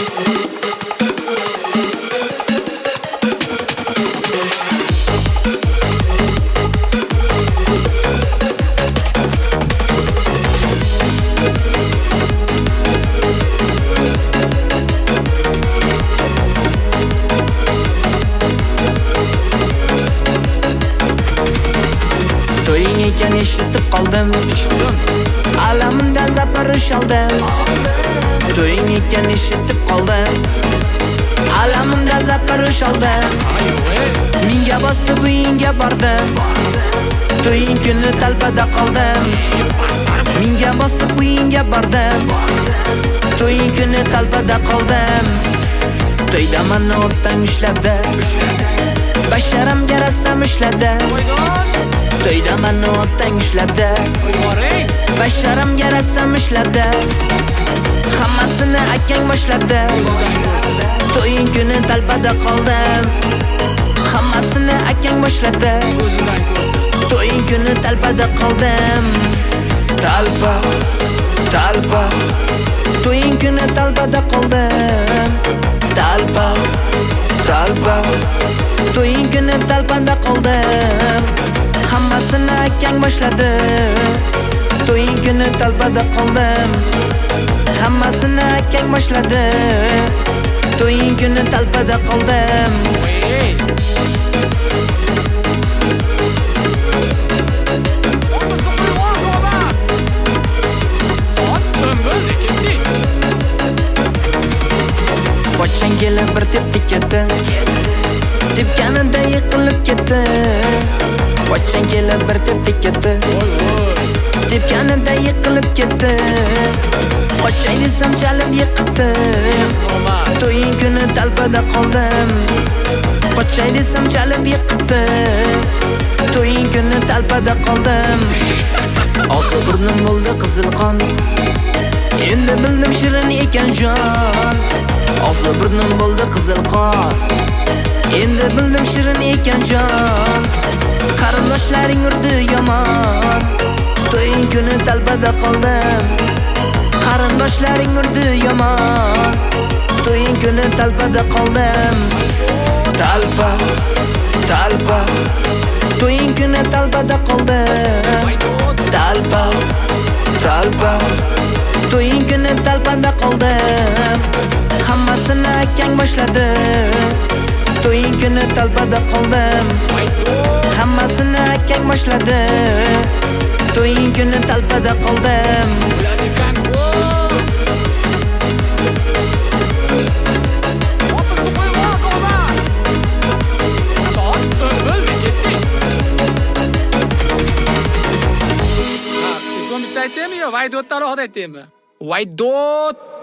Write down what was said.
To'ying ekan eshitib qoldim. Alamimdan zaparish oldim. To'ying ekan eshitib qoldim. Alamimdan zaparish oldim. Menga bosib uyingga bordim. To'ying kuni talpada qoldim. Menga bosib uyingga bordim. To'ying kuni talpada qoldim. To'yda meni o'tdan ushladi. Basharamga rassam ushladi. To'yda meni o'tdan ushladi. Basharamga rassam ushladi. Hammasini akang boshladi. To'ying kuni talpada qoldim. Hammasini akang boshladi. To'ying kuni talpada qoldim. Talpa, talpa. To'ying kuni talpada qoldim. Talpa, talpa. To'ying kuni talpada qoldim. Hammasini akang boshladi. To'ying kuni talpada qoldim. Hammasini akang boshladi. To'ying kuni talpada qoldim. Pochang kelib bir tepdi ketdi. Tepganida yiqilib ketdi. Pochang kelib bir tepdi ketdi. Tepganida yiqilib ketdi. Qochay desam chalib yiqitdi. To'ying kuni talpada qoldim. Qochay desam chalib yiqitdi. To'ying kuni talpada qoldim. Osi burnim bo'ldi qizil qon. Endi bildim shirin ekan jon. Osi burnim bo'ldi qizil qon. Endi bildim shirin ekan jon. Qarindoshlaring urdi yomon. To'ying kuni talpada qoldim. Qarindoshlaring urdi yomon. To'ying kuni talpada qoldim. Talpa, talpa. To'ying kuni talpada qoldim. Talpa, talpa. To'ying kuni talpada qoldim. Hammasini akang boshladi. To'ying kuni talpada qoldim. Hammasini akang boshladi. To'ying kuni talpada qoldim. Aytaymi yo Vaydotda alohida aytaymi? Vaydot